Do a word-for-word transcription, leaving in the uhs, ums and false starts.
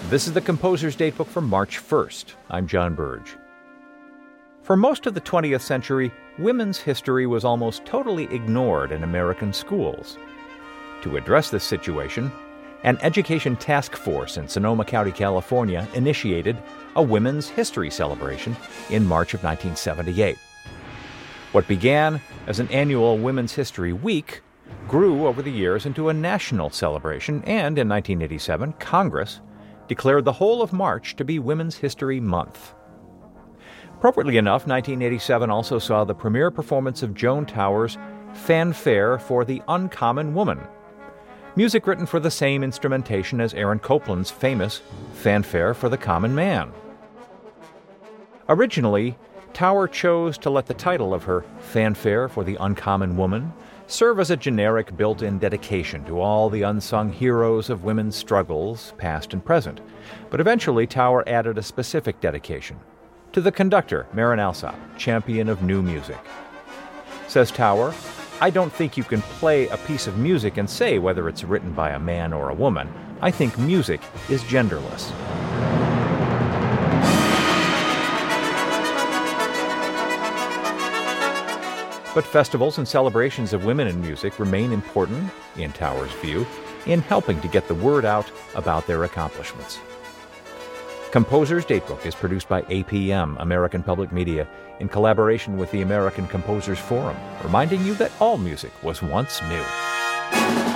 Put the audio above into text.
This is the Composer's Datebook for March first. I'm John Burge. For most of the twentieth century, women's history was almost totally ignored in American schools. To address this situation, an education task force in Sonoma County, California, initiated a Women's History Celebration in March of nineteen seventy-eight. What began as an annual Women's History Week grew over the years into a national celebration, and in nineteen eighty-seven, Congress declared the whole of March to be Women's History Month. Appropriately enough, nineteen eighty-seven also saw the premiere performance of Joan Tower's Fanfare for the Uncommon Woman, music written for the same instrumentation as Aaron Copland's famous Fanfare for the Common Man. Originally, Tower chose to let the title of her Fanfare for the Uncommon Woman serve as a generic built-in dedication to all the unsung heroes of women's struggles, past and present. But eventually, Tower added a specific dedication to the conductor, Marin Alsop, champion of new music. Says Tower, "I don't think you can play a piece of music and say whether it's written by a man or a woman. I think music is genderless." But festivals and celebrations of women in music remain important, in Tower's view, in helping to get the word out about their accomplishments. Composer's Datebook is produced by A P M, American Public Media, in collaboration with the American Composers Forum, reminding you that all music was once new.